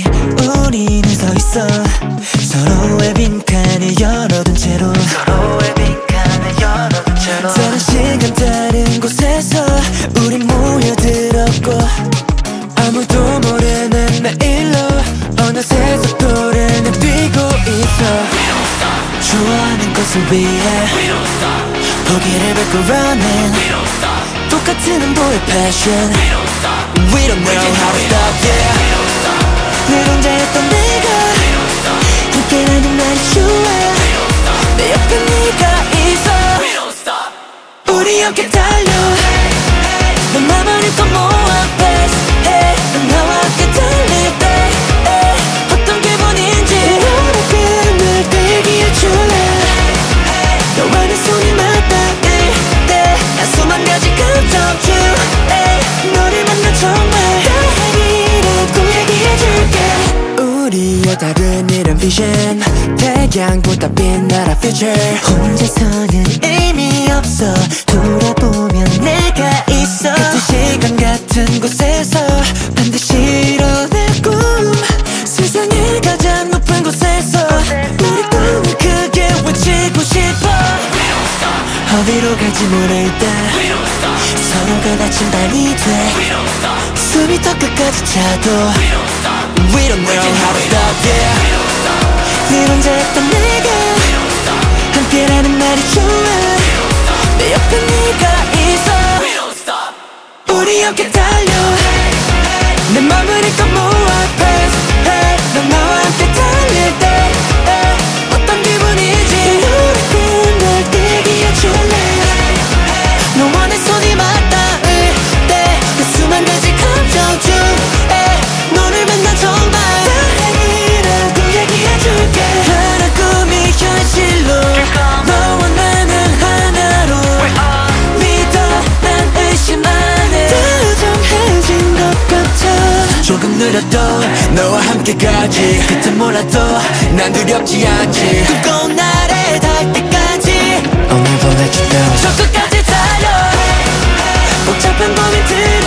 우리는 서 있어 서로의 빈칸을 열어둔 채로 다른 시간 다른 곳에서 우리 모여들었고 아무도 모르는 내일로 어느새 속도를 내뛰고 있어 좋아하는 것을 위해 포기를 밟고 running 똑같은 한도의 passion We don't know how to stop yeah 늘 혼자였던 내가 함께라는 말이 좋아 내 옆에 네가 있어 우리 함께 달려 내 맘을 읽고 모아 best hey 난 나와 함께 달릴 때 어떤 기분인지 날 대기해줄래 너와 내 손이 맞닿을 때 난 수만 가지 감정 중 너를 만나 정말 다행이라고 얘기해줄게 우리의 다른 이런 vision 태양보다 빛나라 future 혼자서는 의미 없어 돌아보면 내가 있어 같은 시간 같은 곳에서 반드시 이뤄낼 꿈 세상의 가장 높은 곳에서 우리 꿈을 크게 외치고 싶어 어디로 갈지 모를 때 서로가 다친 밤이 돼 숨이 더 끝까지 차도 We don't know how to stop yeah 늘 혼자였던 내가 함께라는 말이 좋아 내 옆에 네가 있어 우리 함께 달려 내 맘을 읽고 모아 press hey 넌 나와 함께 달릴 때 어떤 기분이지 날 대기해줄래 너와 내 손이 맞닿을 때 그 수만 가지 감정 중 너를 만나 정말 다행이라고 얘기해줄게 하나 꿈이 현실로 너와 나는 하나로 믿어 난 의심 안해 다정해진 것 같아 조금 느려도 너와 함께 가지 끝은 몰라도 난 두렵지 않지 꿈꿔온 날에 닿을 때까지 I'll never let you down 저 끝까지 달려 복잡한 고민들